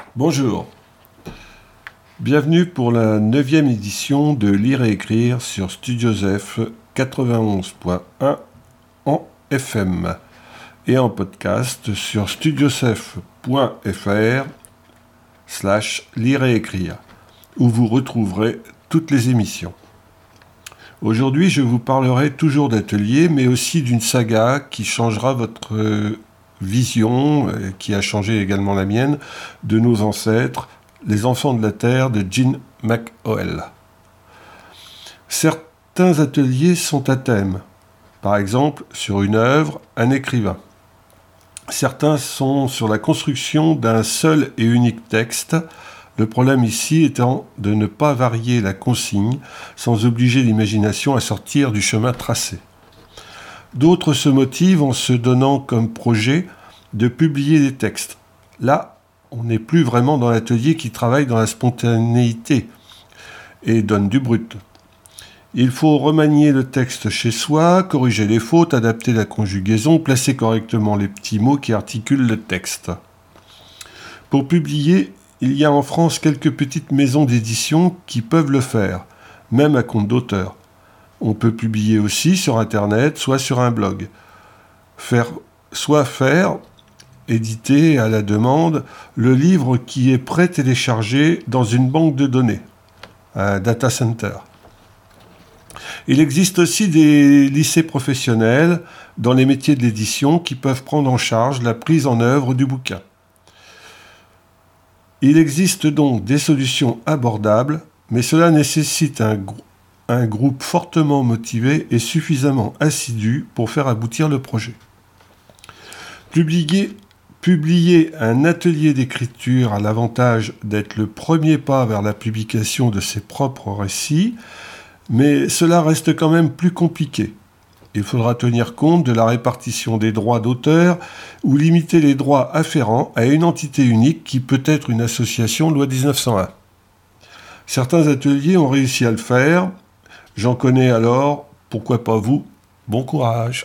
Bonjour, bienvenue pour la 9e édition de Lire et Écrire sur Studiosef 91.1 en FM et en podcast sur studiosef.fr/lire et écrire où vous retrouverez toutes les émissions. Aujourd'hui, je vous parlerai toujours d'ateliers, mais aussi d'une saga qui changera votre vision, qui a changé également la mienne, de nos ancêtres, les enfants de la Terre de Jean McOhel. Certains ateliers sont à thème, par exemple sur une œuvre, un écrivain. Certains sont sur la construction d'un seul et unique texte, le problème ici étant de ne pas varier la consigne sans obliger l'imagination à sortir du chemin tracé. D'autres se motivent en se donnant comme projet de publier des textes. Là, on n'est plus vraiment dans l'atelier qui travaille dans la spontanéité et donne du brut. Il faut remanier le texte chez soi, corriger les fautes, adapter la conjugaison, placer correctement les petits mots qui articulent le texte. Pour publier, il y a en France quelques petites maisons d'édition qui peuvent le faire, même à compte d'auteur. On peut publier aussi sur Internet, soit sur un blog. Éditer à la demande le livre qui est pré-téléchargé dans une banque de données, un data center. Il existe aussi des lycées professionnels dans les métiers de l'édition qui peuvent prendre en charge la prise en œuvre du bouquin. Il existe donc des solutions abordables, mais cela nécessite un groupe fortement motivé et suffisamment assidu pour faire aboutir le projet. Publier un atelier d'écriture a l'avantage d'être le premier pas vers la publication de ses propres récits, mais cela reste quand même plus compliqué. Il faudra tenir compte de la répartition des droits d'auteur ou limiter les droits afférents à une entité unique qui peut être une association loi 1901. Certains ateliers ont réussi à le faire. J'en connais alors, pourquoi pas vous ? Bon courage.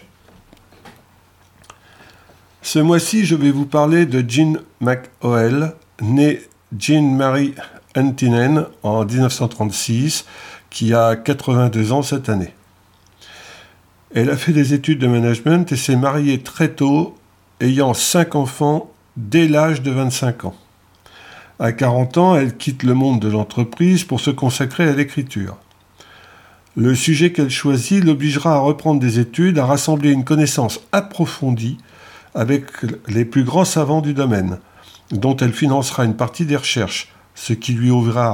Ce mois-ci, je vais vous parler de Jean McOhel, née Jean Mary Antinen en 1936, qui a 82 ans cette année. Elle a fait des études de management et s'est mariée très tôt, ayant 5 enfants dès l'âge de 25 ans. À 40 ans, elle quitte le monde de l'entreprise pour se consacrer à l'écriture. Le sujet qu'elle choisit l'obligera à reprendre des études, à rassembler une connaissance approfondie avec les plus grands savants du domaine, dont elle financera une partie des recherches, ce qui lui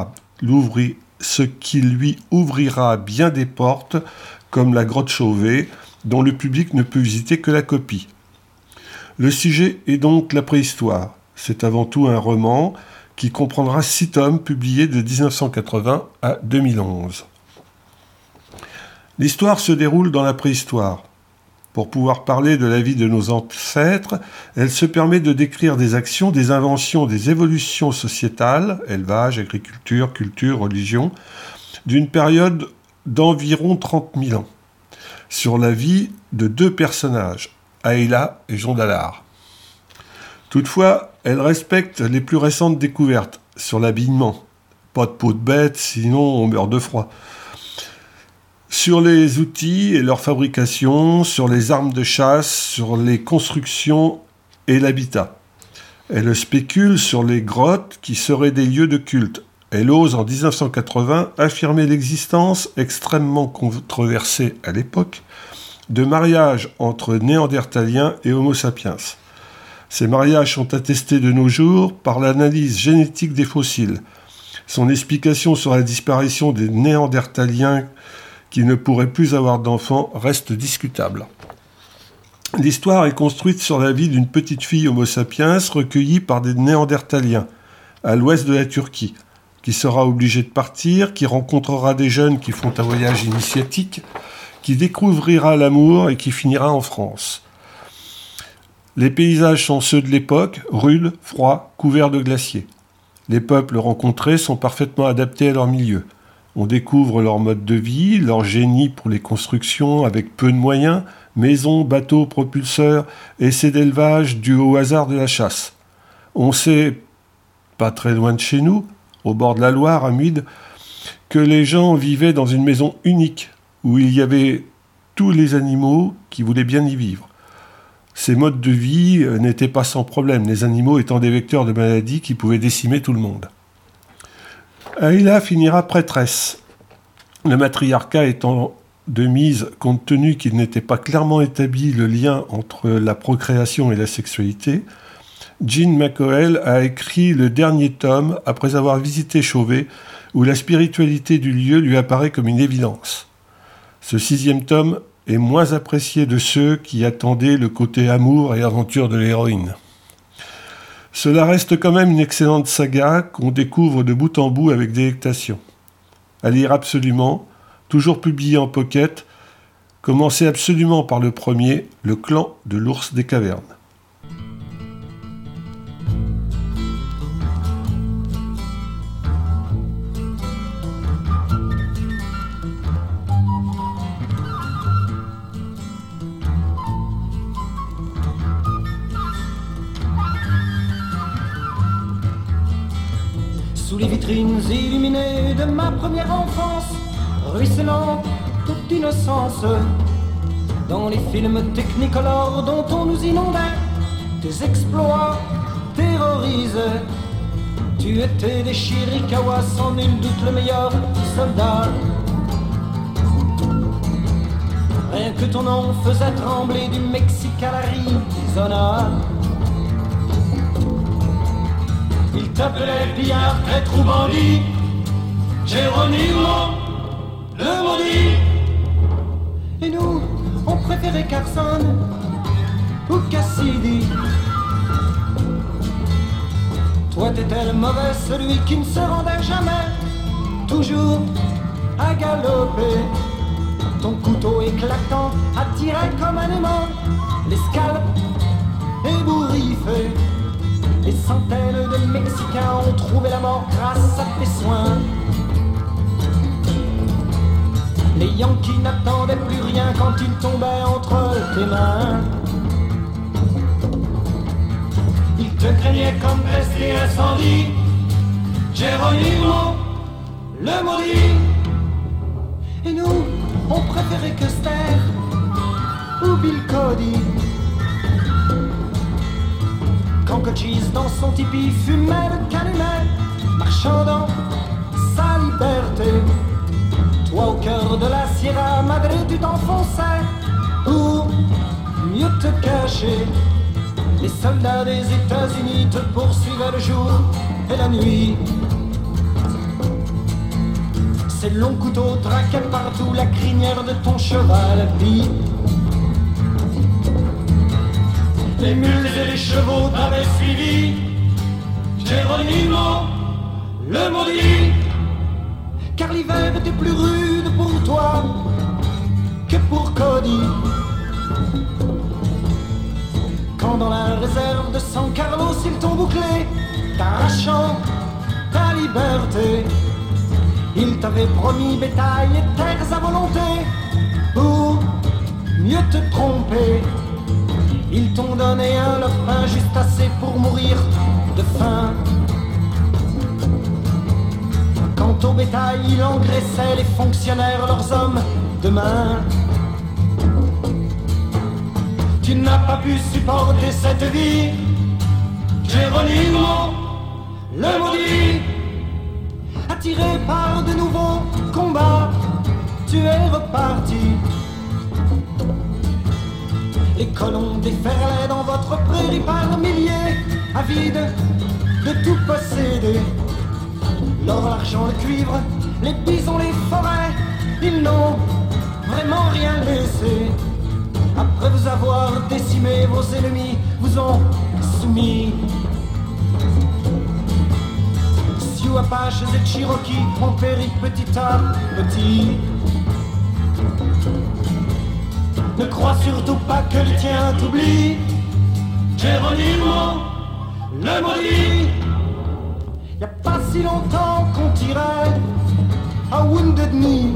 ouvrira bien des portes, comme la grotte Chauvet, dont le public ne peut visiter que la copie. Le sujet est donc la préhistoire. C'est avant tout un roman qui comprendra 6 tomes publiés de 1980 à 2011. L'histoire se déroule dans la préhistoire. Pour pouvoir parler de la vie de nos ancêtres, elle se permet de décrire des actions, des inventions, des évolutions sociétales, élevage, agriculture, culture, religion, d'une période d'environ 30 000 ans, sur la vie de 2 personnages, Ayla et Jondalar. Toutefois, elle respecte les plus récentes découvertes sur l'habillement. Pas de peau de bête, sinon on meurt de froid. Sur les outils et leur fabrication, sur les armes de chasse, sur les constructions et l'habitat. Elle spécule sur les grottes qui seraient des lieux de culte. Elle ose en 1980 affirmer l'existence, extrêmement controversée à l'époque, de mariages entre néandertaliens et homo sapiens. Ces mariages sont attestés de nos jours par l'analyse génétique des fossiles. Son explication sur la disparition des néandertaliens qui ne pourraient plus avoir d'enfants reste discutable. L'histoire est construite sur la vie d'une petite fille homo sapiens recueillie par des néandertaliens à l'ouest de la Turquie, qui sera obligée de partir, qui rencontrera des jeunes qui font un voyage initiatique, qui découvrira l'amour et qui finira en France. Les paysages sont ceux de l'époque, rudes, froids, couverts de glaciers. Les peuples rencontrés sont parfaitement adaptés à leur milieu. On découvre leur mode de vie, leur génie pour les constructions avec peu de moyens, maisons, bateaux, propulseurs, essais d'élevage dû au hasard de la chasse. On sait pas très loin de chez nous, au bord de la Loire, à Muide, que les gens vivaient dans une maison unique, où il y avait tous les animaux qui voulaient bien y vivre. Ces modes de vie n'étaient pas sans problème, les animaux étant des vecteurs de maladies qui pouvaient décimer tout le monde. Aïla finira prêtresse. Le matriarcat étant de mise, compte tenu qu'il n'était pas clairement établi le lien entre la procréation et la sexualité, Jean McCaughey a écrit le dernier tome après avoir visité Chauvet, où la spiritualité du lieu lui apparaît comme une évidence. Ce 6e tome est moins apprécié de ceux qui attendaient le côté amour et aventure de l'héroïne. Cela reste quand même une excellente saga qu'on découvre de bout en bout avec délectation. À lire absolument, toujours publié en pocket, commencez absolument par le premier, Le clan de l'ours des cavernes. Sous les vitrines illuminées de ma première enfance, ruisselant toute innocence, dans les films technicolores dont on nous inondait, tes exploits terrorisent. Tu étais des Chiricahua, sans nul doute le meilleur soldat. Rien que ton nom faisait trembler du Mexique à l'Arizona. Il t'appelait pillard, traître ou bandit, Geronimo, le maudit. Et nous, on préférait Carson ou Cassidy. Toi t'étais le mauvais, celui qui ne se rendait jamais, toujours à galoper. Ton couteau éclatant attirait comme un aimant les scalps ébouriffés. Des centaines de Mexicains ont trouvé la mort grâce à tes soins. Les Yankees n'attendaient plus rien quand ils tombaient entre tes mains. Ils te craignaient comme peste et incendie, Geronimo, le maudit. Et nous, on préférait Custer ou Bill Cody. Quand Cochise dans son tipi fumait le calumet, marchant dans sa liberté. Toi au cœur de la Sierra Madre tu t'enfonçais pour mieux te cacher. Les soldats des États-Unis te poursuivaient le jour et la nuit. Ces longs couteaux traquaient partout la crinière de ton cheval pis. Les mules et les chevaux t'avaient suivi, Geronimo, le maudit. Car l'hiver était plus rude pour toi que pour Cody. Quand dans la réserve de San Carlos ils t'ont bouclé, t'arrachant ta liberté. Ils t'avaient promis bétail et terres à volonté pour mieux te tromper. Ils t'ont donné un leur pain juste assez pour mourir de faim. Quant au bétail, il engraissait les fonctionnaires, leurs hommes de main. Tu n'as pas pu supporter cette vie, Geronimo, le maudit. Attiré par de nouveaux combats, tu es reparti. Les colons déferlaient dans votre prairie par milliers, avides de tout posséder. L'or, l'argent, le cuivre, les bisons, les forêts, ils n'ont vraiment rien laissé. Après vous avoir décimé, vos ennemis vous ont soumis. Sioux, Apaches et Cherokees ont péri petit à petit. Ne crois surtout pas que le tien t'oublie, Geronimo, le maudit. Y'a pas si longtemps qu'on tirait à Wounded Knee.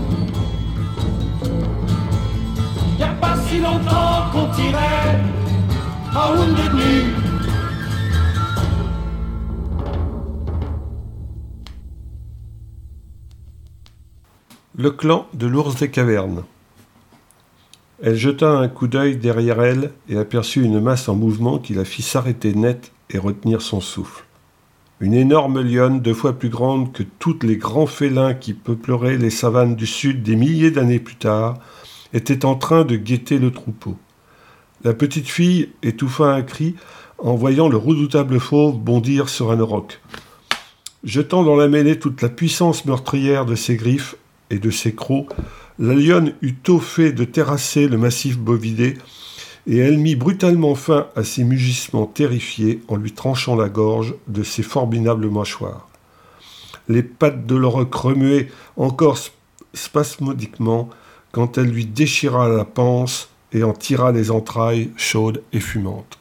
Y'a pas si longtemps qu'on tirait à Wounded Knee. Le clan de l'ours des cavernes. Elle jeta un coup d'œil derrière elle et aperçut une masse en mouvement qui la fit s'arrêter net et retenir son souffle. Une énorme lionne, 2 fois plus grande que tous les grands félins qui peupleraient les savanes du sud des milliers d'années plus tard, était en train de guetter le troupeau. La petite fille étouffa un cri en voyant le redoutable fauve bondir sur un auroch. Jetant dans la mêlée toute la puissance meurtrière de ses griffes et de ses crocs, la lionne eut tôt fait de terrasser le massif bovidé, et elle mit brutalement fin à ses mugissements terrifiés en lui tranchant la gorge de ses formidables mâchoires. Les pattes de l'auroch remuaient encore spasmodiquement quand elle lui déchira la panse et en tira les entrailles chaudes et fumantes.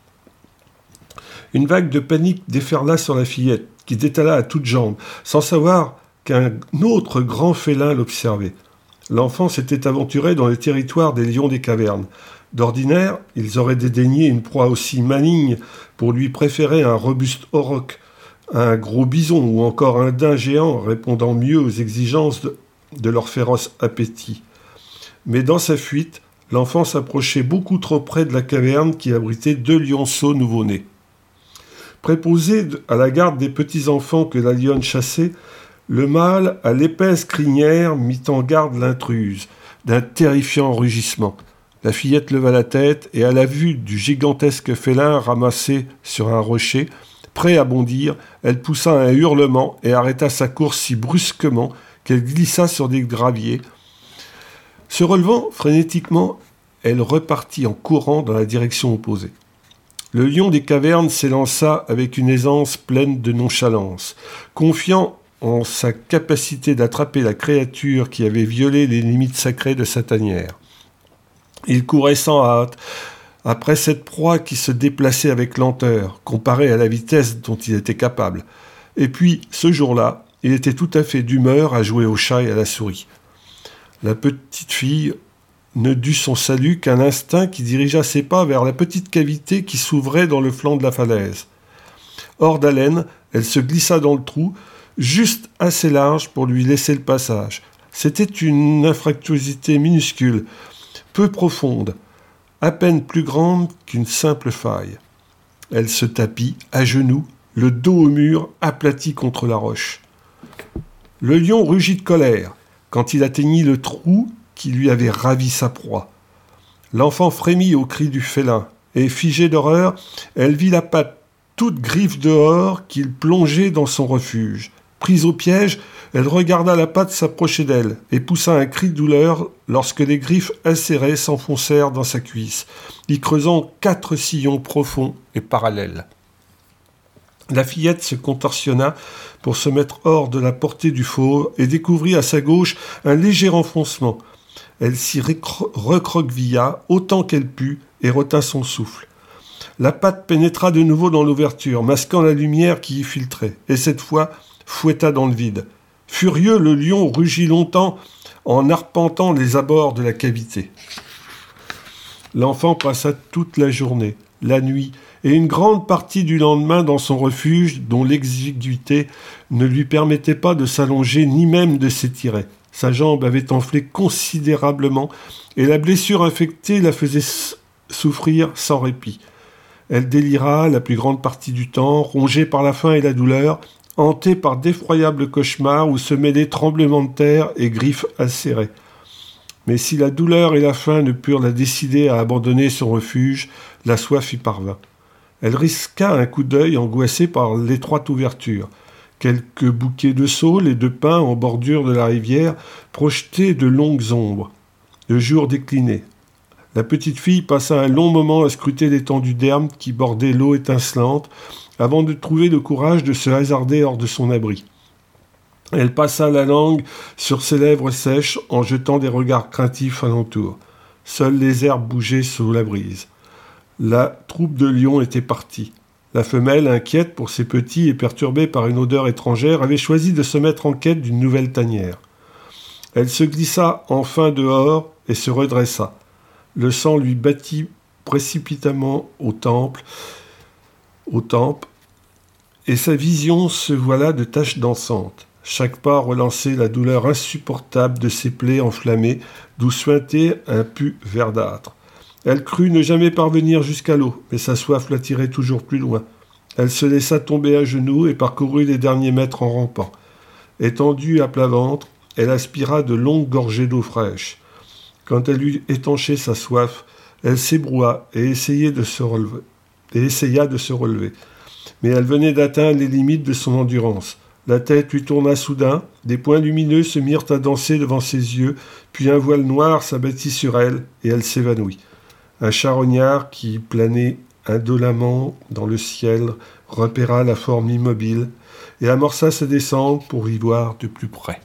Une vague de panique déferla sur la fillette, qui détala à toutes jambes, sans savoir qu'un autre grand félin l'observait. L'enfant s'était aventuré dans le territoire des lions des cavernes. D'ordinaire, ils auraient dédaigné une proie aussi maligne pour lui préférer un robuste auroch, un gros bison ou encore un daim géant répondant mieux aux exigences de leur féroce appétit. Mais dans sa fuite, l'enfant s'approchait beaucoup trop près de la caverne qui abritait 2 lionceaux nouveau-nés. Préposé à la garde des petits-enfants que la lionne chassait, le mâle, à l'épaisse crinière, mit en garde l'intruse, d'un terrifiant rugissement. La fillette leva la tête et, à la vue du gigantesque félin ramassé sur un rocher, prêt à bondir, elle poussa un hurlement et arrêta sa course si brusquement qu'elle glissa sur des graviers. Se relevant frénétiquement, elle repartit en courant dans la direction opposée. Le lion des cavernes s'élança avec une aisance pleine de nonchalance, confiant en sa capacité d'attraper la créature qui avait violé les limites sacrées de sa tanière. Il courait sans hâte, après cette proie qui se déplaçait avec lenteur, comparée à la vitesse dont il était capable. Et puis, ce jour-là, il était tout à fait d'humeur à jouer au chat et à la souris. La petite fille ne dut son salut qu'un instinct qui dirigea ses pas vers la petite cavité qui s'ouvrait dans le flanc de la falaise. Hors d'haleine, elle se glissa dans le trou, juste assez large pour lui laisser le passage. C'était une infractuosité minuscule, peu profonde, à peine plus grande qu'une simple faille. Elle se tapit, à genoux, le dos au mur, aplati contre la roche. Le lion rugit de colère quand il atteignit le trou qui lui avait ravi sa proie. L'enfant frémit au cri du félin, et figée d'horreur, elle vit la patte toute griffe dehors qu'il plongeait dans son refuge. Prise au piège, elle regarda la patte s'approcher d'elle et poussa un cri de douleur lorsque les griffes acérées s'enfoncèrent dans sa cuisse, y creusant 4 sillons profonds et parallèles. La fillette se contorsionna pour se mettre hors de la portée du fauve et découvrit à sa gauche un léger enfoncement. Elle s'y recroquevilla autant qu'elle put et retint son souffle. La patte pénétra de nouveau dans l'ouverture, masquant la lumière qui y filtrait, et cette fois fouetta dans le vide. Furieux, le lion rugit longtemps en arpentant les abords de la cavité. L'enfant passa toute la journée, la nuit, et une grande partie du lendemain dans son refuge dont l'exiguïté ne lui permettait pas de s'allonger ni même de s'étirer. Sa jambe avait enflé considérablement et la blessure infectée la faisait souffrir sans répit. Elle délira la plus grande partie du temps, rongée par la faim et la douleur, hantée par d'effroyables cauchemars où se mêlaient tremblements de terre et griffes acérées. Mais si la douleur et la faim ne purent la décider à abandonner son refuge, la soif y parvint. Elle risqua un coup d'œil angoissé par l'étroite ouverture. Quelques bouquets de saules et de pins en bordure de la rivière projetaient de longues ombres. Le jour déclinait. La petite fille passa un long moment à scruter l'étendue d'herbe qui bordait l'eau étincelante, avant de trouver le courage de se hasarder hors de son abri. Elle passa la langue sur ses lèvres sèches en jetant des regards craintifs alentour. Seules les herbes bougeaient sous la brise. La troupe de lions était partie. La femelle, inquiète pour ses petits et perturbée par une odeur étrangère, avait choisi de se mettre en quête d'une nouvelle tanière. Elle se glissa enfin dehors et se redressa. Le sang lui battit précipitamment aux tempes, et sa vision se voila de taches dansantes. Chaque pas relançait la douleur insupportable de ses plaies enflammées, d'où suintait un pus verdâtre. Elle crut ne jamais parvenir jusqu'à l'eau, mais sa soif l'attirait toujours plus loin. Elle se laissa tomber à genoux et parcourut les derniers mètres en rampant. Étendue à plat ventre, elle aspira de longues gorgées d'eau fraîche. Quand elle eut étanché sa soif, elle s'ébroua et essaya de se relever. Mais elle venait d'atteindre les limites de son endurance. La tête lui tourna soudain, des points lumineux se mirent à danser devant ses yeux, puis un voile noir s'abattit sur elle et elle s'évanouit. Un charognard qui planait indolemment dans le ciel repéra la forme immobile et amorça sa descente pour y voir de plus près.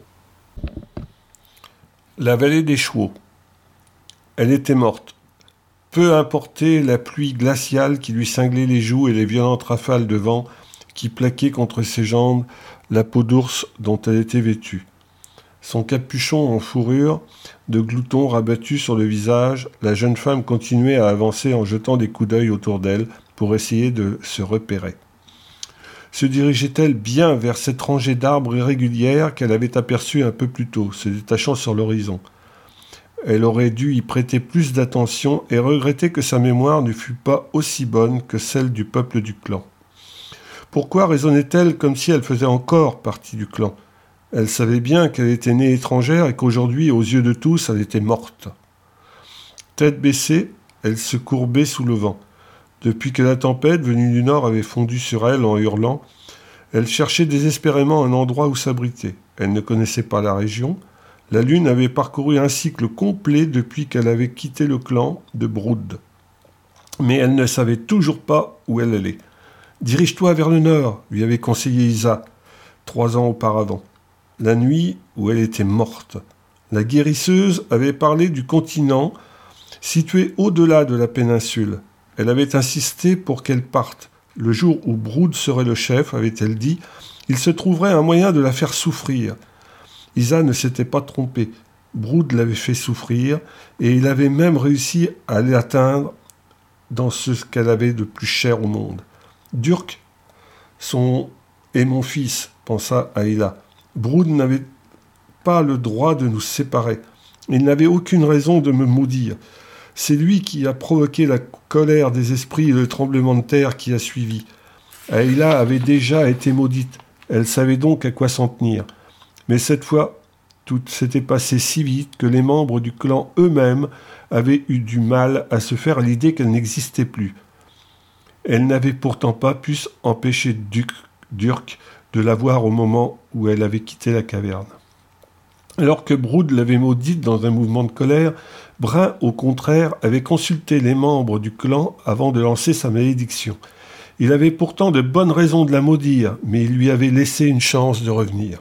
La vallée des chevaux. Elle était morte. Peu importait la pluie glaciale qui lui cinglait les joues et les violentes rafales de vent qui plaquaient contre ses jambes la peau d'ours dont elle était vêtue. Son capuchon en fourrure de glouton rabattu sur le visage, la jeune femme continuait à avancer en jetant des coups d'œil autour d'elle pour essayer de se repérer. Se dirigeait-elle bien vers cette rangée d'arbres irrégulière qu'elle avait aperçue un peu plus tôt, se détachant sur l'horizon? Elle aurait dû y prêter plus d'attention et regretter que sa mémoire ne fût pas aussi bonne que celle du peuple du clan. Pourquoi raisonnait-elle comme si elle faisait encore partie du clan? Elle savait bien qu'elle était née étrangère et qu'aujourd'hui, aux yeux de tous, elle était morte. Tête baissée, elle se courbait sous le vent. Depuis que la tempête, venue du nord, avait fondu sur elle en hurlant, elle cherchait désespérément un endroit où s'abriter. Elle ne connaissait pas la région. La lune avait parcouru un cycle complet depuis qu'elle avait quitté le clan de Brood. Mais elle ne savait toujours pas où elle allait. « Dirige-toi vers le nord », lui avait conseillé Isa, 3 ans auparavant. La nuit où elle était morte. La guérisseuse avait parlé du continent situé au-delà de la péninsule. Elle avait insisté pour qu'elle parte. Le jour où Brood serait le chef, avait-elle dit, il se trouverait un moyen de la faire souffrir. Isa ne s'était pas trompée. Brood l'avait fait souffrir et il avait même réussi à l'atteindre dans ce qu'elle avait de plus cher au monde. Durk est mon fils, pensa Ayla. Brood n'avait pas le droit de nous séparer. Il n'avait aucune raison de me maudire. C'est lui qui a provoqué la colère des esprits et le tremblement de terre qui a suivi. Ayla avait déjà été maudite. Elle savait donc à quoi s'en tenir. Mais cette fois, tout s'était passé si vite que les membres du clan eux-mêmes avaient eu du mal à se faire l'idée qu'elle n'existait plus. Elle n'avait pourtant pas pu empêcher Durk de la voir au moment où elle avait quitté la caverne. Alors que Brood l'avait maudite dans un mouvement de colère, Brin, au contraire, avait consulté les membres du clan avant de lancer sa malédiction. Il avait pourtant de bonnes raisons de la maudire, mais il lui avait laissé une chance de revenir.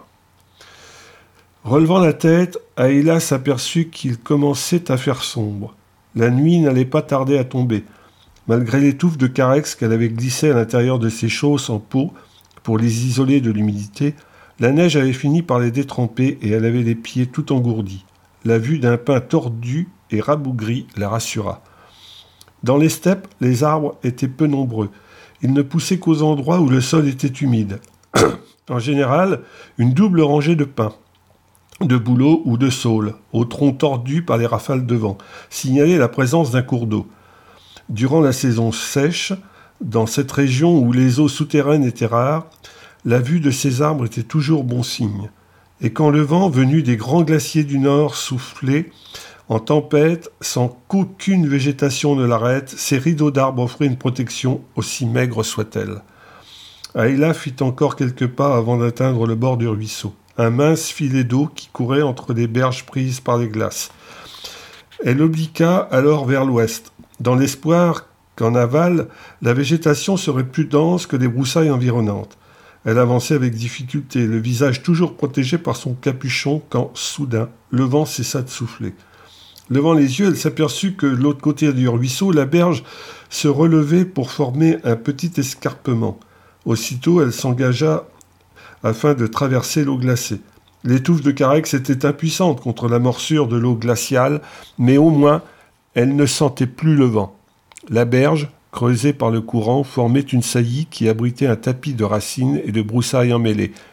Relevant la tête, Ayla s'aperçut qu'il commençait à faire sombre. La nuit n'allait pas tarder à tomber. Malgré les touffes de carex qu'elle avait glissées à l'intérieur de ses chausses en peau pour les isoler de l'humidité, la neige avait fini par les détremper et elle avait les pieds tout engourdis. La vue d'un pin tordu et rabougri la rassura. Dans les steppes, les arbres étaient peu nombreux. Ils ne poussaient qu'aux endroits où le sol était humide. En général, une double rangée de pins, de bouleaux ou de saules, au tronc tordu par les rafales de vent, signalait la présence d'un cours d'eau. Durant la saison sèche, dans cette région où les eaux souterraines étaient rares, la vue de ces arbres était toujours bon signe. Et quand le vent, venu des grands glaciers du nord, soufflait en tempête, sans qu'aucune végétation ne l'arrête, ces rideaux d'arbres offraient une protection, aussi maigre soit-elle. Ayla fit encore quelques pas avant d'atteindre le bord du ruisseau, un mince filet d'eau qui courait entre les berges prises par les glaces. Elle obliqua alors vers l'ouest, dans l'espoir qu'en aval, la végétation serait plus dense que les broussailles environnantes. Elle avançait avec difficulté, le visage toujours protégé par son capuchon, quand, soudain, le vent cessa de souffler. Levant les yeux, elle s'aperçut que de l'autre côté du ruisseau, la berge se relevait pour former un petit escarpement. Aussitôt, elle s'engagea afin de traverser l'eau glacée. Les touffes de carex étaient impuissantes contre la morsure de l'eau glaciale, mais au moins, elle ne sentait plus le vent. La berge, creusée par le courant, formait une saillie qui abritait un tapis de racines et de broussailles emmêlées.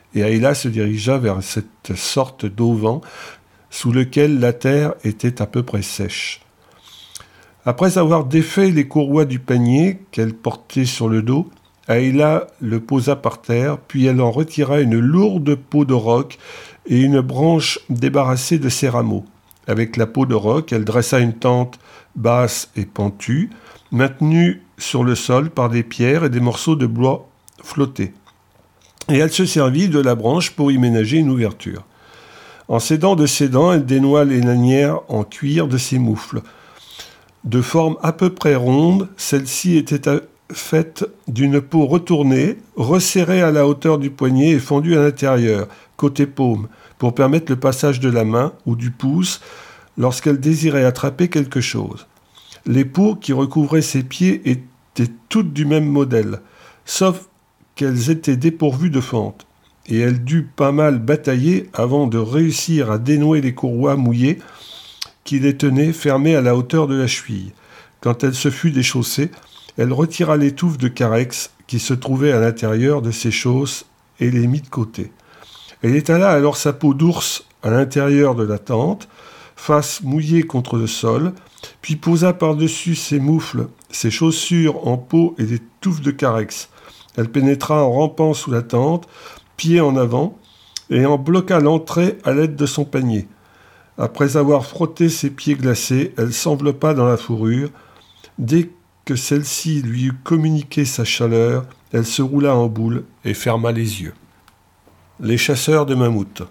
et Aïla se dirigea vers cette sorte d'auvent sous lequel la terre était à peu près sèche. Après avoir défait les courroies du panier qu'elle portait sur le dos, Aïla le posa par terre, puis elle en retira une lourde peau de roc et une branche débarrassée de ses rameaux. Avec la peau de roc, elle dressa une tente basse et pentue, maintenue sur le sol par des pierres et des morceaux de bois flottés. Et elle se servit de la branche pour y ménager une ouverture. En s'aidant de ses dents, elle dénoua les lanières en cuir de ses moufles. De forme à peu près ronde, celle-ci était faite d'une peau retournée, resserrée à la hauteur du poignet et fendue à l'intérieur, côté paume, pour permettre le passage de la main ou du pouce lorsqu'elle désirait attraper quelque chose. Les peaux qui recouvraient ses pieds étaient toutes du même modèle, sauf qu'elles étaient dépourvues de fente, et elle dut pas mal batailler avant de réussir à dénouer les courroies mouillées qui les tenaient fermées à la hauteur de la cheville. Quand elle se fut déchaussée, elle retira les touffes de carex qui se trouvaient à l'intérieur de ses chausses et les mit de côté. Elle étala alors sa peau d'ours à l'intérieur de la tente, face mouillée contre le sol, puis posa par-dessus ses moufles, ses chaussures en peau et des touffes de carex. Elle pénétra en rampant sous la tente, pieds en avant, et en bloqua l'entrée à l'aide de son panier. Après avoir frotté ses pieds glacés, elle s'enveloppa dans la fourrure. Dès que celle-ci lui eut communiqué sa chaleur, elle se roula en boule et ferma les yeux. Les chasseurs de mammouths.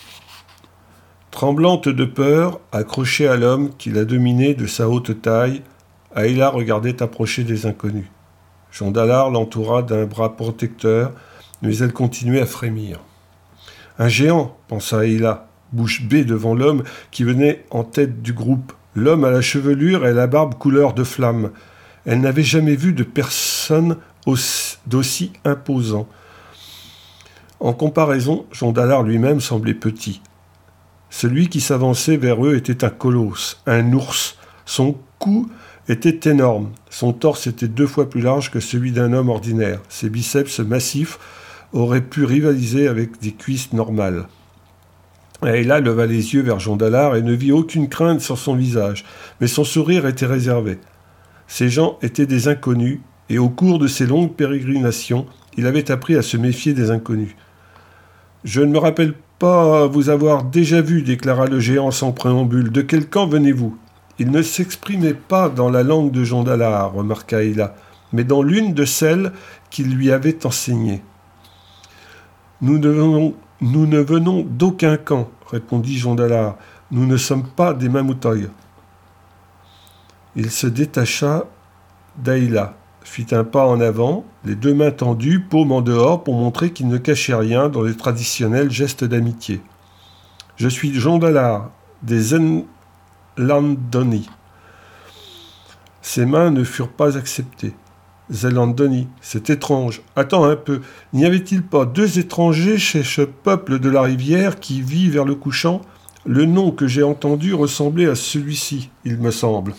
Tremblante de peur, accrochée à l'homme qui la dominait de sa haute taille, Aïla regardait approcher des inconnus. Jondalar l'entoura d'un bras protecteur, mais elle continuait à frémir. « Un géant !» pensa Aïla, bouche bée devant l'homme qui venait en tête du groupe. L'homme à la chevelure et la barbe couleur de flamme. Elle n'avait jamais vu de personne d'aussi imposant. En comparaison, Jondalar lui-même semblait petit. Celui qui s'avançait vers eux était un colosse, un ours. Son cou était énorme. Son torse était 2 fois plus large que celui d'un homme ordinaire. Ses biceps massifs auraient pu rivaliser avec des cuisses normales. Aïla leva les yeux vers Jondalar et ne vit aucune crainte sur son visage, mais son sourire était réservé. Ces gens étaient des inconnus, et au cours de ses longues pérégrinations, il avait appris à se méfier des inconnus. « Je ne me rappelle pas vous avoir déjà vu, déclara le géant sans préambule. De quel camp venez-vous » Il ne s'exprimait pas dans la langue de Jondalar, remarqua Aïla, mais dans l'une de celles qu'il lui avait enseignées. Nous ne venons d'aucun camp, répondit Jondalar. Nous ne sommes pas des Mamoutoy. Il se détacha d'Aïla, fit un pas en avant, les 2 mains tendues, paume en dehors, pour montrer qu'il ne cachait rien dans les traditionnels gestes d'amitié. « Je suis Jondalar, des Zelandoni. » Ses mains ne furent pas acceptées. Zelandoni, c'est étrange. Attends un peu, n'y avait-il pas 2 étrangers chez ce peuple de la rivière qui vit vers le couchant ? Le nom que j'ai entendu ressemblait à celui-ci, il me semble.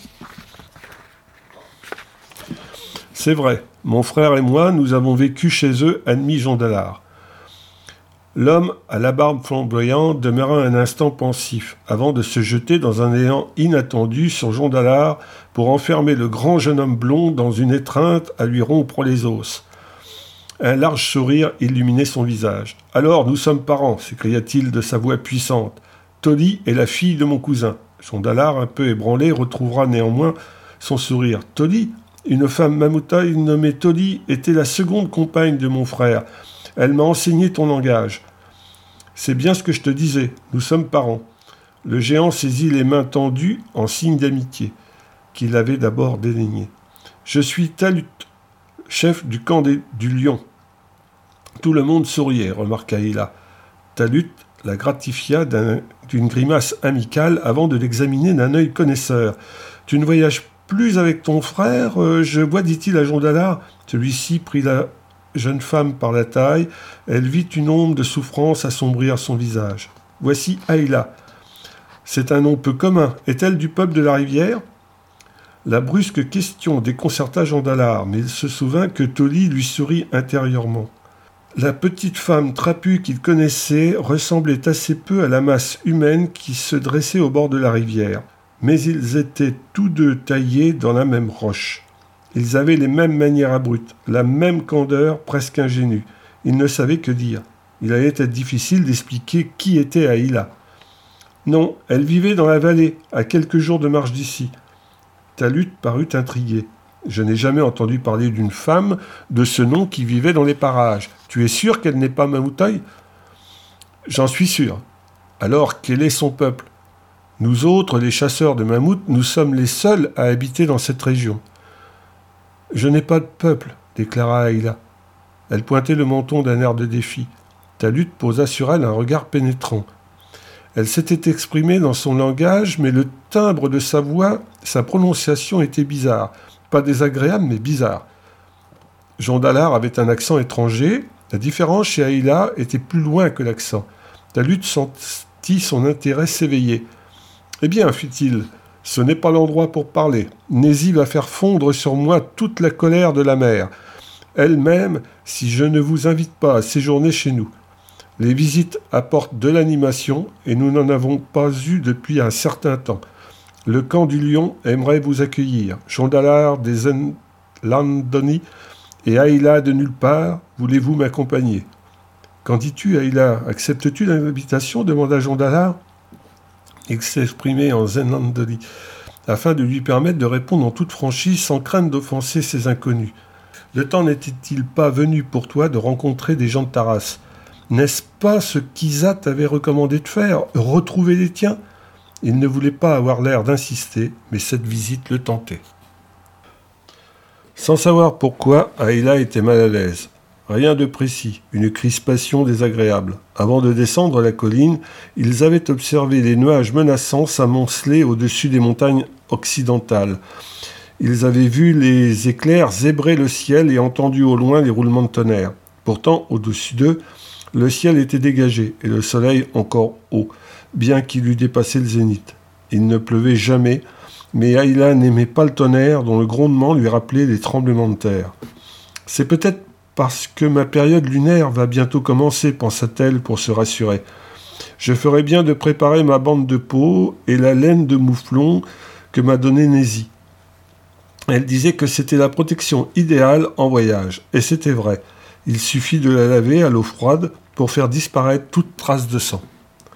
C'est vrai, mon frère et moi, nous avons vécu chez eux, admit Jondalar. L'homme à la barbe flamboyante demeura un instant pensif, avant de se jeter dans un élan inattendu sur Jondalar pour enfermer le grand jeune homme blond dans une étreinte à lui rompre les os. Un large sourire illuminait son visage. « Alors, nous sommes parents !» s'écria-t-il de sa voix puissante. « Toli est la fille de mon cousin. » Jondalar, un peu ébranlé, retrouvera néanmoins son sourire. « Toli ? Une femme Mamoutoy nommée Toli était la seconde compagne de mon frère. Elle m'a enseigné ton langage. » « C'est bien ce que je te disais, nous sommes parents. » Le géant saisit les mains tendues en signe d'amitié, qu'il avait d'abord dédaigné. « Je suis Talut, chef du camp du lion. » Tout le monde souriait, remarqua Aïla. Talut la gratifia d'une grimace amicale avant de l'examiner d'un œil connaisseur. « Tu ne voyages plus avec ton frère ? Je vois, dit-il à Jondalar. » Celui-ci prit la jeune femme par la taille. Elle vit une ombre de souffrance assombrir son visage. « Voici Aïla. C'est un nom peu commun. Est-elle du peuple de la rivière ?» La brusque question déconcerta Jondalar, mais il se souvint que Toli lui sourit intérieurement. La petite femme trapue qu'il connaissait ressemblait assez peu à la masse humaine qui se dressait au bord de la rivière, mais ils étaient tous deux taillés dans la même roche. Ils avaient les mêmes manières abruptes, la même candeur presque ingénue. Ils ne savaient que dire. Il allait être difficile d'expliquer qui était Aïla. Non, elle vivait dans la vallée, à quelques jours de marche d'ici. Talut parut intrigué. Je n'ai jamais entendu parler d'une femme de ce nom qui vivait dans les parages. Tu es sûr qu'elle n'est pas Mamoutaï ? J'en suis sûr. Alors, quel est son peuple ? Nous autres, les chasseurs de mammouths, nous sommes les seuls à habiter dans cette région. Je n'ai pas de peuple, déclara Aïla. Elle pointait le menton d'un air de défi. Talut posa sur elle un regard pénétrant. Elle s'était exprimée dans son langage, mais le timbre de sa voix, sa prononciation était bizarre. Pas désagréable, mais bizarre. Jean Dallard avait un accent étranger. La différence chez Aïla était plus loin que l'accent. Talut sentit son intérêt s'éveiller. « Eh bien, fit-il, ce n'est pas l'endroit pour parler. Nézi va faire fondre sur moi toute la colère de la mer. Elle-même, si je ne vous invite pas à séjourner chez nous. Les visites apportent de l'animation et nous n'en avons pas eu depuis un certain temps. Le camp du Lion aimerait vous accueillir. Jean Dallard des Landoni et Aïla de nulle part, voulez-vous m'accompagner ? Qu'en dis-tu, Aïla ? Acceptes-tu l'invitation ? Demanda Jean Dallard. Il s'exprimait en Zenlandoni, afin de lui permettre de répondre en toute franchise sans crainte d'offenser ses inconnus. Le temps n'était-il pas venu pour toi de rencontrer des gens de ta race ? N'est-ce pas ce qu'Isa t'avait recommandé de faire ? Retrouver les tiens ? Il ne voulait pas avoir l'air d'insister, mais cette visite le tentait. Sans savoir pourquoi, Aïla était mal à l'aise. Rien de précis, une crispation désagréable. Avant de descendre la colline, ils avaient observé les nuages menaçants s'amonceler au-dessus des montagnes occidentales. Ils avaient vu les éclairs zébrer le ciel et entendu au loin les roulements de tonnerre. Pourtant, au-dessus d'eux, le ciel était dégagé et le soleil encore haut, bien qu'il eût dépassé le zénith. Il ne pleuvait jamais, mais Aïla n'aimait pas le tonnerre dont le grondement lui rappelait les tremblements de terre. « C'est peut-être parce que ma période lunaire va bientôt commencer, pensa-t-elle pour se rassurer. Je ferais bien de préparer ma bande de peau et la laine de mouflon que m'a donnée Nézi. Elle disait que c'était la protection idéale en voyage, et c'était vrai. Il suffit de la laver à l'eau froide pour faire disparaître toute trace de sang.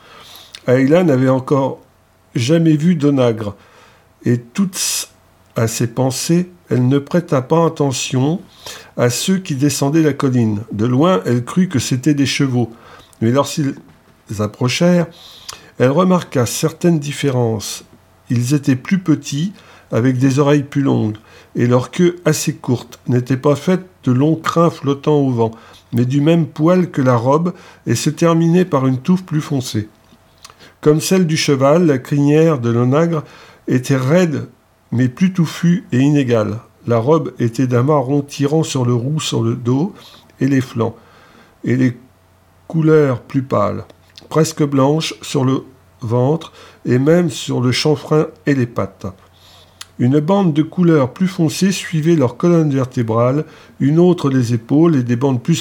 Aïla n'avait encore jamais vu d'onagre, et toute à ses pensées, elle ne prêta pas attention à ceux qui descendaient la colline. De loin, elle crut que c'étaient des chevaux, mais lorsqu'ils approchèrent, elle remarqua certaines différences. Ils étaient plus petits, avec des oreilles plus longues, et leur queue assez courte n'était pas faite de longs crins flottant au vent, mais du même poil que la robe et se terminait par une touffe plus foncée. Comme celle du cheval, la crinière de l'onagre était raide, mais plus touffue et inégale. La robe était d'un marron tirant sur le roux, sur le dos et les flancs, et les couleurs plus pâles, presque blanches sur le ventre et même sur le chanfrein et les pattes. Une bande de couleurs plus foncées suivait leur colonne vertébrale, une autre les épaules et des bandes plus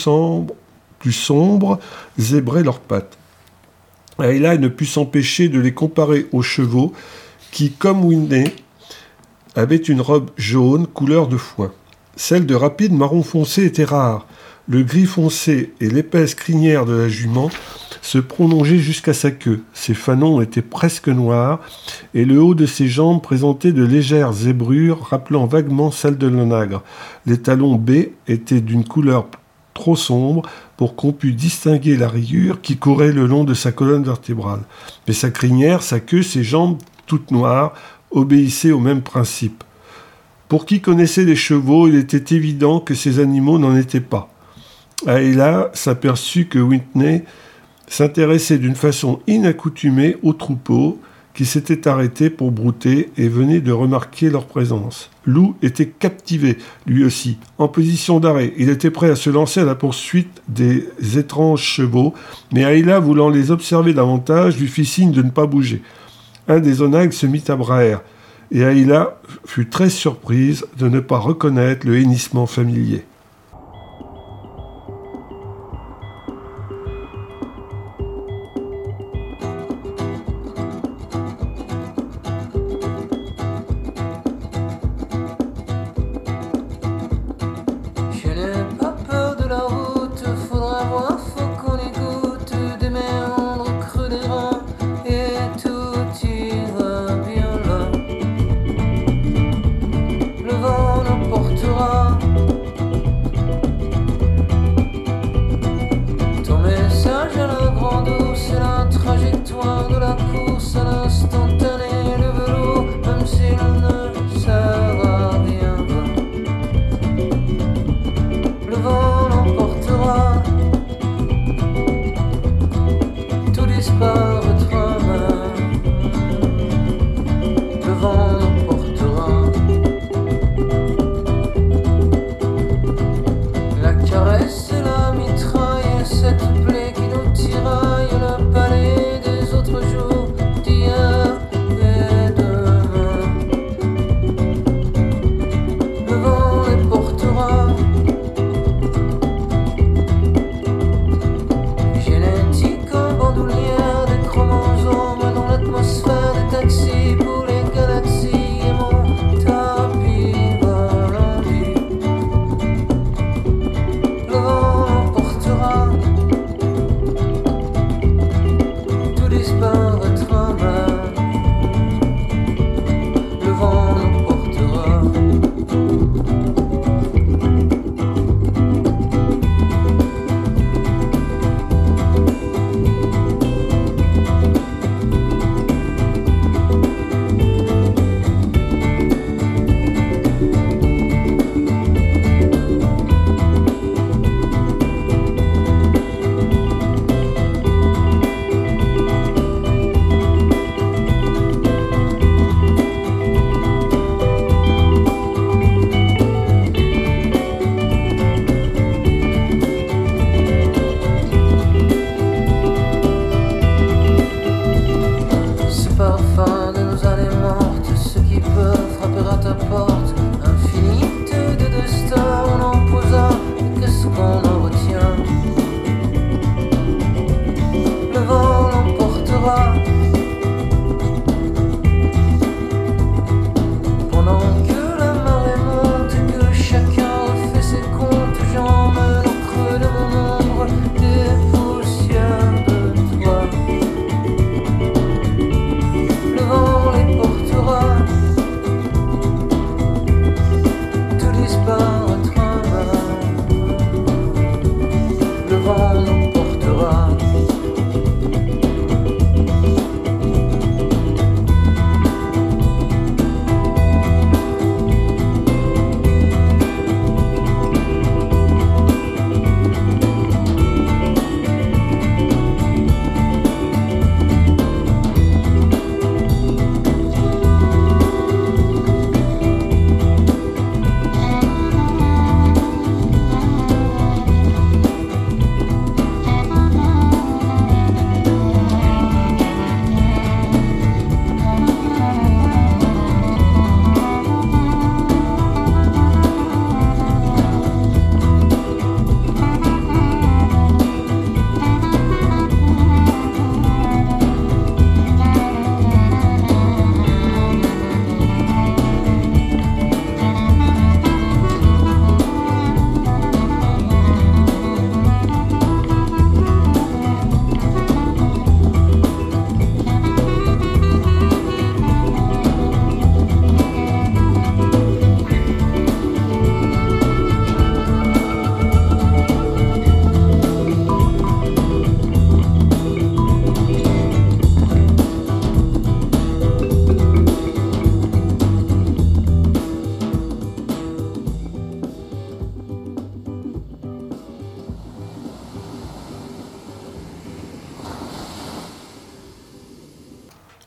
sombres zébraient leurs pattes. Aïla ne put s'empêcher de les comparer aux chevaux qui, comme Whitney, avaient une robe jaune couleur de foin. Celle de rapide marron foncé était rare. Le gris foncé et l'épaisse crinière de la jument se prolongeaient jusqu'à sa queue. Ses fanons étaient presque noirs et le haut de ses jambes présentait de légères zébrures rappelant vaguement celles de l'onagre. Les talons bais étaient d'une couleur trop sombre pour qu'on pût distinguer la rayure qui courait le long de sa colonne vertébrale. Mais sa crinière, sa queue, ses jambes, toutes noires, obéissaient au même principe. Pour qui connaissait les chevaux, il était évident que ces animaux n'en étaient pas. Aïla s'aperçut que Whitney s'intéressait d'une façon inaccoutumée aux troupeaux qui s'étaient arrêtés pour brouter et venait de remarquer leur présence. Lou était captivé, lui aussi, en position d'arrêt. Il était prêt à se lancer à la poursuite des étranges chevaux, mais Aïla, voulant les observer davantage, lui fit signe de ne pas bouger. Un des onagres se mit à braire, et Aïla fut très surprise de ne pas reconnaître le hennissement familier.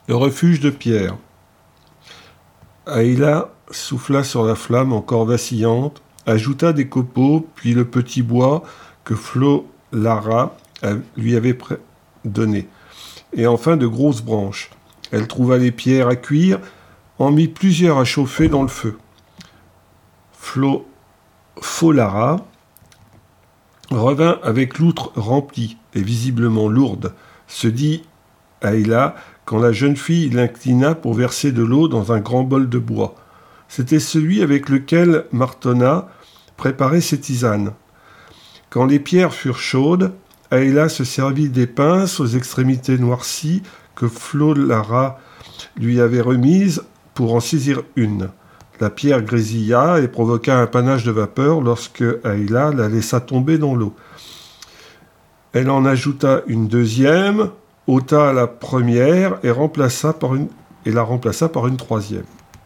Le refuge de Pierre. Aïla souffla sur la flamme encore vacillante, ajouta des copeaux, puis le petit bois que Flo Lara lui avait donné, et enfin de grosses branches. Elle trouva les pierres à cuire, en mit plusieurs à chauffer dans le feu. Folara revint avec l'outre remplie et visiblement lourde, se dit Aïla, quand la jeune fille l'inclina pour verser de l'eau dans un grand bol de bois. C'était celui avec lequel Martona préparait ses tisanes. Quand les pierres furent chaudes, Aïla se servit des pinces aux extrémités noircies que Flolara lui avait remises pour en saisir une. La pierre grésilla et provoqua un panache de vapeur lorsque Aïla la laissa tomber dans l'eau. Elle en ajouta une deuxième, ôta la première et la remplaça par une troisième.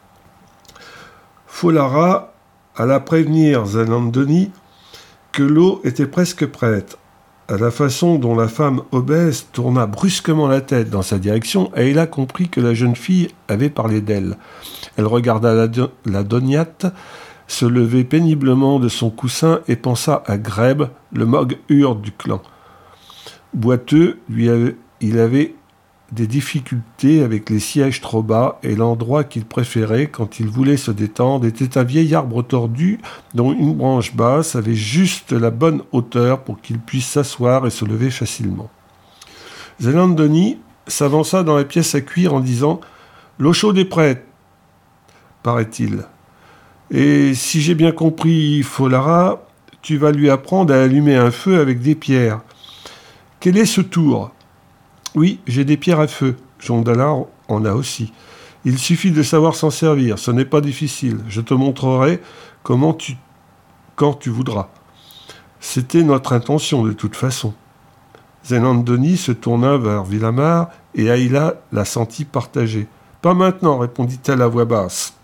Folara alla prévenir Zelandoni que l'eau était presque prête. À la façon dont la femme obèse tourna brusquement la tête dans sa direction, Aïla comprit que la jeune fille avait parlé d'elle. Elle regarda la Donyate se lever péniblement de son coussin et pensa à Greb, le Mog-Ur du clan. Boiteux, il avait des difficultés avec les sièges trop bas et l'endroit qu'il préférait quand il voulait se détendre était un vieil arbre tordu dont une branche basse avait juste la bonne hauteur pour qu'il puisse s'asseoir et se lever facilement. Zelandoni s'avança dans la pièce à cuire en disant « L'eau chaude est prête, paraît-il. Et si j'ai bien compris, Folara, tu vas lui apprendre à allumer un feu avec des pierres. Quel est ce tour ? Oui, j'ai des pierres à feu. Jondalar en a aussi. Il suffit de savoir s'en servir. Ce n'est pas difficile. Je te montrerai quand tu voudras. C'était notre intention de toute façon. Zelandoni se tourna vers Villamar et Aïla la sentit partagée. Pas maintenant, répondit-elle à voix basse.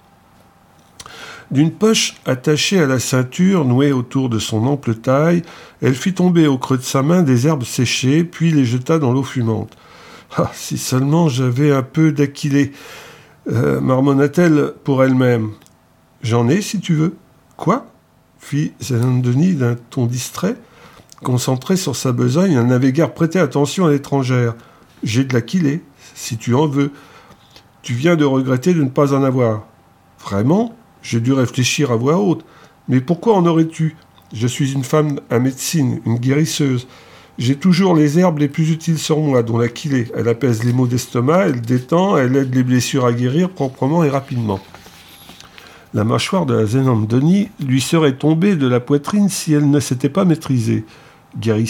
D'une poche attachée à la ceinture nouée autour de son ample taille, elle fit tomber au creux de sa main des herbes séchées, puis les jeta dans l'eau fumante. « Ah, si seulement j'avais un peu d'aquilée marmonna-t-elle pour elle-même. « J'en ai, si tu veux. »« Quoi ?» fit Zelandoni d'un ton distrait. Concentré sur sa besogne, elle n'avait guère prêté attention à l'étrangère. « J'ai de l'aquilée, si tu en veux. Tu viens de regretter de ne pas en avoir. »« Vraiment ? J'ai dû réfléchir à voix haute. Mais pourquoi en aurais-tu ? Je suis une femme à médecine, une guérisseuse. J'ai toujours les herbes les plus utiles sur moi, dont l'aquilée. Elle apaise les maux d'estomac, elle détend, elle aide les blessures à guérir proprement et rapidement. La mâchoire de la Zelandoni lui serait tombée de la poitrine si elle ne s'était pas maîtrisée. Guérisseuse ?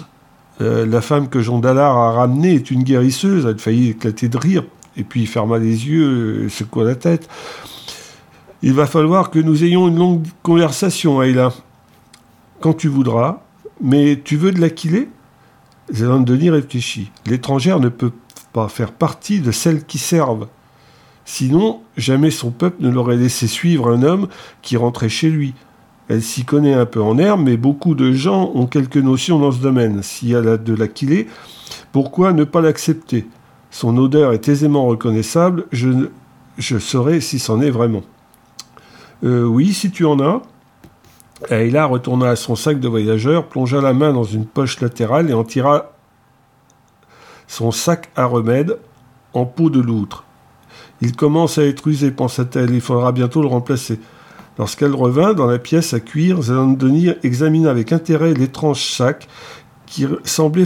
La femme que Jondalar a ramenée est une guérisseuse. Elle faillit éclater de rire, et puis il ferma les yeux et secoua la tête. Il va falloir que nous ayons une longue conversation, Aïla. Quand tu voudras. Mais tu veux de l'aquilée ? Zelandoni réfléchit. L'étrangère ne peut pas faire partie de celles qui servent. Sinon, jamais son peuple ne l'aurait laissé suivre un homme qui rentrait chez lui. Elle s'y connaît un peu en herbe, mais beaucoup de gens ont quelques notions dans ce domaine. S'il y a de l'aquilée, pourquoi ne pas l'accepter ? Son odeur est aisément reconnaissable. Je saurai si c'en est vraiment. Oui, si tu en as. Aïla retourna à son sac de voyageur, plongea la main dans une poche latérale et en tira son sac à remède en peau de loutre. Il commence à être usé, pensa-t-elle, il faudra bientôt le remplacer. Lorsqu'elle revint dans la pièce à cuire, Zelandoni examina avec intérêt l'étrange sac qui semblait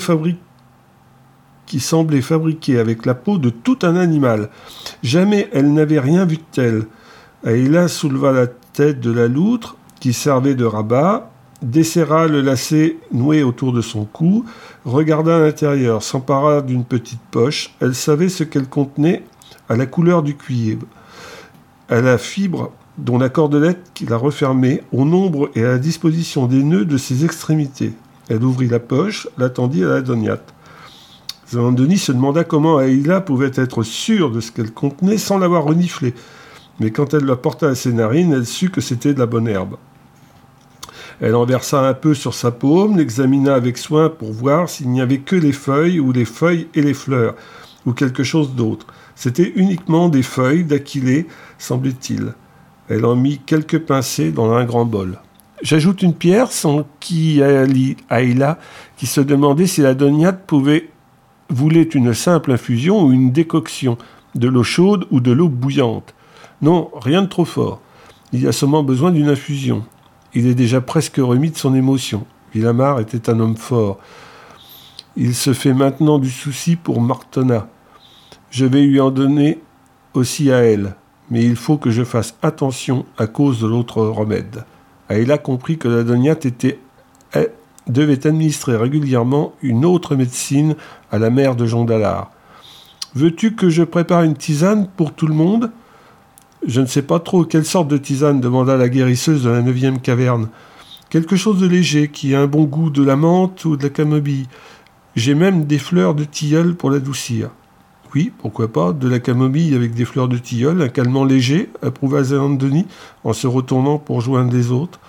fabriqué avec la peau de tout un animal. Jamais elle n'avait rien vu de tel. Aïla souleva la tête de la loutre, qui servait de rabat, desserra le lacet noué autour de son cou, regarda à l'intérieur, s'empara d'une petite poche. Elle savait ce qu'elle contenait à la couleur du cuivre, à la fibre dont la cordelette qui la refermait, au nombre et à la disposition des nœuds de ses extrémités. Elle ouvrit la poche, l'attendit à la Donyate. Zelandoni se demanda comment Aïla pouvait être sûre de ce qu'elle contenait sans l'avoir reniflée. Mais quand elle la porta à ses narines, elle sut que c'était de la bonne herbe. Elle en versa un peu sur sa paume, l'examina avec soin pour voir s'il n'y avait que les feuilles ou les feuilles et les fleurs. ou quelque chose d'autre. C'était uniquement des feuilles d'aquilée, semblait-il. Elle en mit quelques pincées dans un grand bol. J'ajoute une pierre, s'enquit Ayla, qui se demandait si la Doniate voulait une simple infusion ou une décoction, de l'eau chaude ou de l'eau bouillante. Non, rien de trop fort. Il y a seulement besoin d'une infusion. Il est déjà presque remis de son émotion. Villamar était un homme fort. Il se fait maintenant du souci pour Martona. Je vais lui en donner aussi à elle, mais il faut que je fasse attention à cause de l'autre remède. Ayla comprit que la Doniate devait administrer régulièrement une autre médecine à la mère de Jondalard. « Veux-tu que je prépare une tisane pour tout le monde ?»« Je ne sais pas trop. Quelle sorte de tisane ?» demanda la guérisseuse de la 9e caverne. « Quelque chose de léger, qui a un bon goût, de la menthe ou de la camomille. J'ai même des fleurs de tilleul pour l'adoucir. »« Oui, pourquoi pas, de la camomille avec des fleurs de tilleul, un calmant léger, approuva Zélandoni en se retournant pour joindre les autres.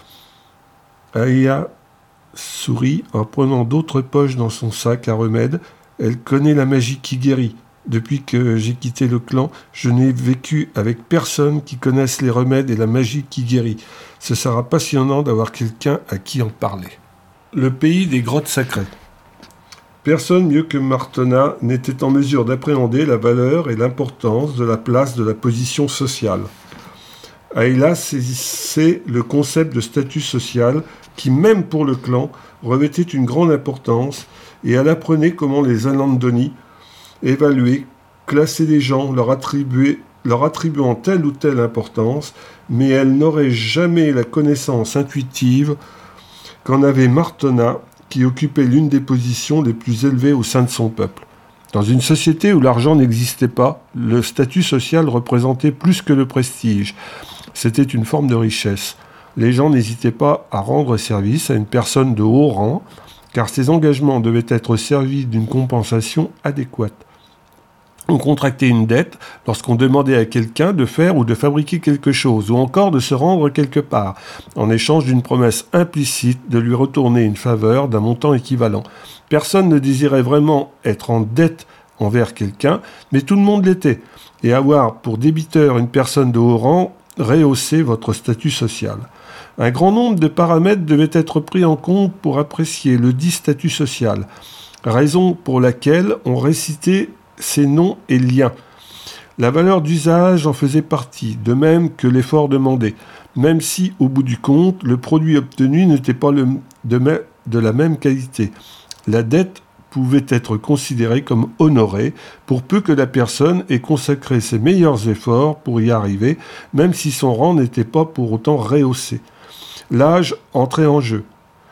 Aya sourit en prenant d'autres poches dans son sac à remède. Elle connaît la magie qui guérit. Depuis que j'ai quitté le clan, je n'ai vécu avec personne qui connaisse les remèdes et la magie qui guérit. Ce sera passionnant d'avoir quelqu'un à qui en parler. Le pays des grottes sacrées. Personne mieux que Martona n'était en mesure d'appréhender la valeur et l'importance de la place de la position sociale. Ayla saisissait le concept de statut social qui, même pour le clan, revêtait une grande importance, et elle apprenait comment les Alandoni évaluaient, classaient les gens, leur attribuant telle ou telle importance, mais elle n'aurait jamais la connaissance intuitive qu'en avait Martona, qui occupait l'une des positions les plus élevées au sein de son peuple. Dans une société où l'argent n'existait pas, le statut social représentait plus que le prestige. C'était une forme de richesse. Les gens n'hésitaient pas à rendre service à une personne de haut rang, car ces engagements devaient être servis d'une compensation adéquate. On contractait une dette lorsqu'on demandait à quelqu'un de faire ou de fabriquer quelque chose, ou encore de se rendre quelque part, en échange d'une promesse implicite de lui retourner une faveur d'un montant équivalent. Personne ne désirait vraiment être en dette envers quelqu'un, mais tout le monde l'était, et avoir pour débiteur une personne de haut rang rehaussait votre statut social. Un grand nombre de paramètres devaient être pris en compte pour apprécier le dit statut social, raison pour laquelle on récitait ces noms et liens. La valeur d'usage en faisait partie, de même que l'effort demandé, même si, au bout du compte, le produit obtenu n'était pas de la même qualité. La dette pouvait être considérée comme honorée, pour peu que la personne ait consacré ses meilleurs efforts pour y arriver, même si son rang n'était pas pour autant rehaussé. L'âge entrait en jeu.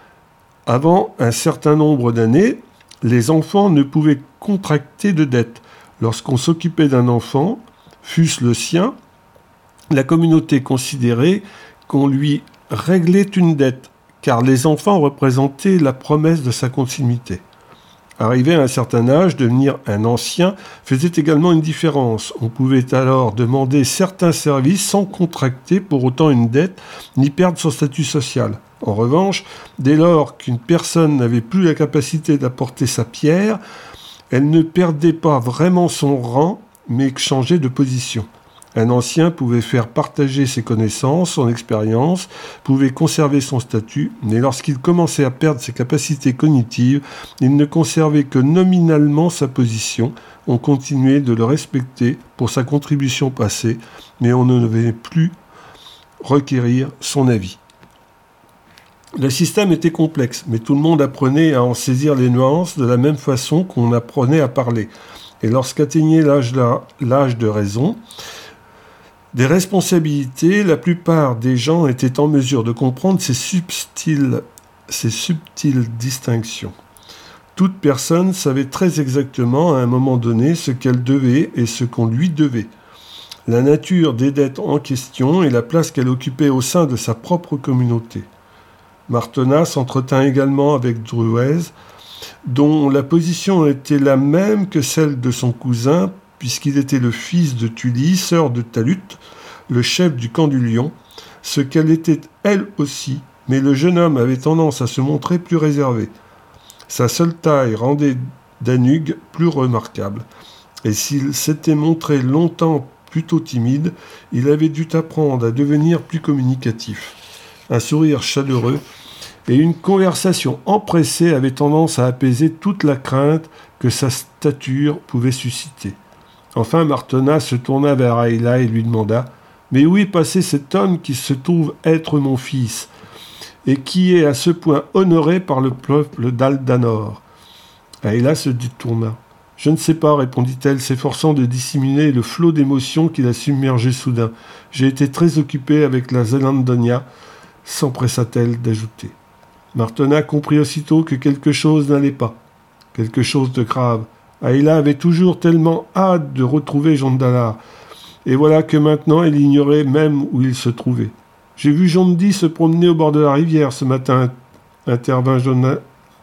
Avant un certain nombre d'années, les enfants ne pouvaient contracter de dette. Lorsqu'on s'occupait d'un enfant, fût-ce le sien, la communauté considérait qu'on lui réglait une dette, car les enfants représentaient la promesse de sa continuité. Arrivé à un certain âge, devenir un ancien faisait également une différence. On pouvait alors demander certains services sans contracter pour autant une dette, ni perdre son statut social. En revanche, dès lors qu'une personne n'avait plus la capacité d'apporter sa pierre, elle ne perdait pas vraiment son rang, mais changeait de position. Un ancien pouvait faire partager ses connaissances, son expérience, pouvait conserver son statut, mais lorsqu'il commençait à perdre ses capacités cognitives, il ne conservait que nominalement sa position. On continuait de le respecter pour sa contribution passée, mais on ne devait plus requérir son avis. Le système était complexe, mais tout le monde apprenait à en saisir les nuances de la même façon qu'on apprenait à parler. Et lorsqu'atteignait l'âge de raison, des responsabilités, la plupart des gens étaient en mesure de comprendre ces subtiles distinctions. Toute personne savait très exactement à un moment donné ce qu'elle devait et ce qu'on lui devait. La nature des dettes en question et la place qu'elle occupait au sein de sa propre communauté. Martona s'entretint également avec Druez, dont la position était la même que celle de son cousin, puisqu'il était le fils de Tully, sœur de Talut, le chef du camp du Lion, ce qu'elle était elle aussi, mais le jeune homme avait tendance à se montrer plus réservé. Sa seule taille rendait Danug plus remarquable. Et s'il s'était montré longtemps plutôt timide, il avait dû apprendre à devenir plus communicatif. Un sourire chaleureux et une conversation empressée avaient tendance à apaiser toute la crainte que sa stature pouvait susciter. Enfin, Martena se tourna vers Ayla et lui demanda « Mais où est passé cet homme qui se trouve être mon fils et qui est à ce point honoré par le peuple d'Aldanor ?» Ayla se détourna. « Je ne sais pas, répondit-elle, s'efforçant de dissimuler le flot d'émotions qui la submergeait soudain. J'ai été très occupée avec la Zelandonia, s'empressa-t-elle d'ajouter. Martena comprit aussitôt que quelque chose n'allait pas, quelque chose de grave. Ayla avait toujours tellement hâte de retrouver Jondalar, et voilà que maintenant elle ignorait même où il se trouvait. « J'ai vu Jondi se promener au bord de la rivière ce matin, intervint Jondalar.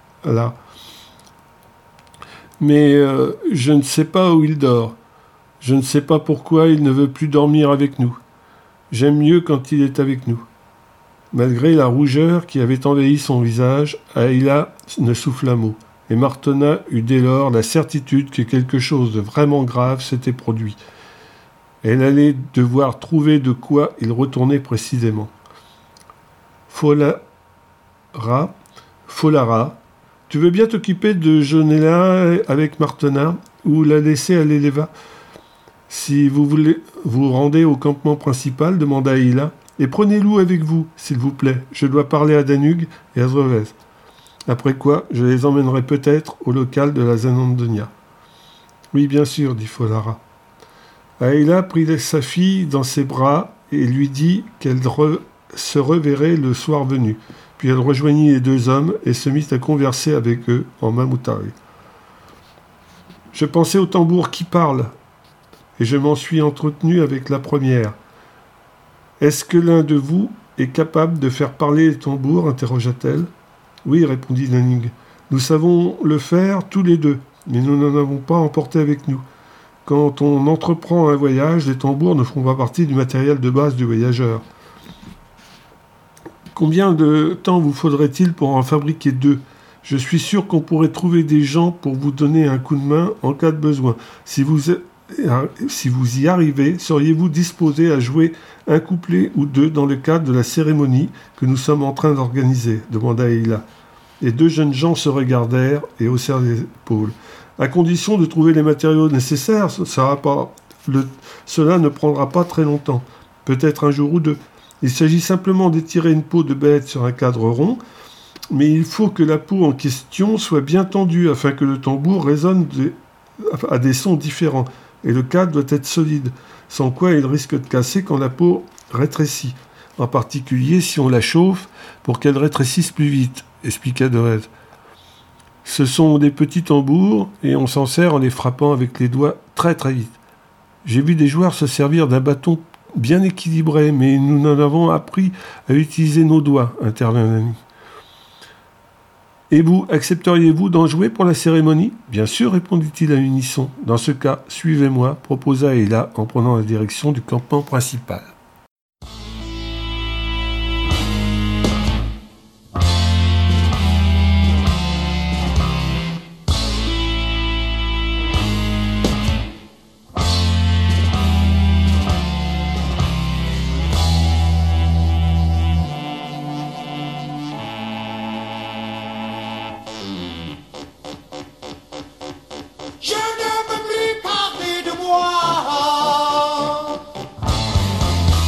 Mais je ne sais pas où il dort. Je ne sais pas pourquoi il ne veut plus dormir avec nous. J'aime mieux quand il est avec nous. » Malgré la rougeur qui avait envahi son visage, Ayla ne souffla mot, et Martena eut dès lors la certitude que quelque chose de vraiment grave s'était produit. Elle allait devoir trouver de quoi il retournait précisément. Folara, tu veux bien t'occuper de Jonella avec Martena ou la laisser à l'Eleva ? Si vous voulez vous rendez au campement principal, demanda Ayla, et prenez-Lou avec vous, s'il vous plaît. Je dois parler à Danug et à Zrovez. Après quoi, je les emmènerai peut-être au local de la Zelandonia. Oui, bien sûr, dit Folara. Ayla prit sa fille dans ses bras et lui dit qu'elle se reverrait le soir venu. Puis elle rejoignit les deux hommes et se mit à converser avec eux en mamoutari. Je pensais au tambour qui parle, et je m'en suis entretenu avec la première. Est-ce que l'un de vous est capable de faire parler les tambours ? Interrogea-t-elle. Oui, répondit Danug. Nous savons le faire tous les deux, mais nous n'en avons pas emporté avec nous. Quand on entreprend un voyage, les tambours ne font pas partie du matériel de base du voyageur. Combien de temps vous faudrait-il pour en fabriquer 2 ? Je suis sûr qu'on pourrait trouver des gens pour vous donner un coup de main en cas de besoin. Si vous y arrivez, seriez-vous disposé à jouer un couplet ou 2 dans le cadre de la cérémonie que nous sommes en train d'organiser ? Demanda Ayla. Les 2 jeunes gens se regardèrent et haussèrent les épaules. À condition de trouver les matériaux nécessaires, cela ne prendra pas très longtemps. Peut-être un jour ou 2. Il s'agit simplement d'étirer une peau de bête sur un cadre rond, mais il faut que la peau en question soit bien tendue afin que le tambour résonne à des sons différents, et le cadre doit être solide, sans quoi il risque de casser quand la peau rétrécit, en particulier si on la chauffe pour qu'elle rétrécisse plus vite, expliqua Dorez. Ce sont des petits tambours, et on s'en sert en les frappant avec les doigts très très vite. J'ai vu des joueurs se servir d'un bâton bien équilibré, mais nous n'en avons appris à utiliser nos doigts, intervint Danug. Et vous, accepteriez-vous d'en jouer pour la cérémonie ? Bien sûr, répondit-il à l'unisson. Dans ce cas, suivez-moi, proposa Ayla en prenant la direction du campement principal. Je ne peux plus parler de moi.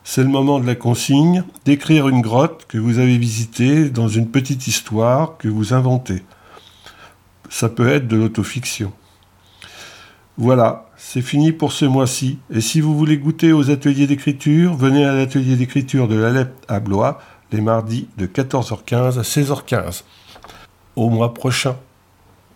C'est le moment de la consigne, d'écrire une grotte que vous avez visitée dans une petite histoire que vous inventez. Ça peut être de l'autofiction. Voilà, c'est fini pour ce mois-ci. Et si vous voulez goûter aux ateliers d'écriture, venez à l'atelier d'écriture de la Lep à Blois, les mardis de 14h15 à 16h15. Au mois prochain.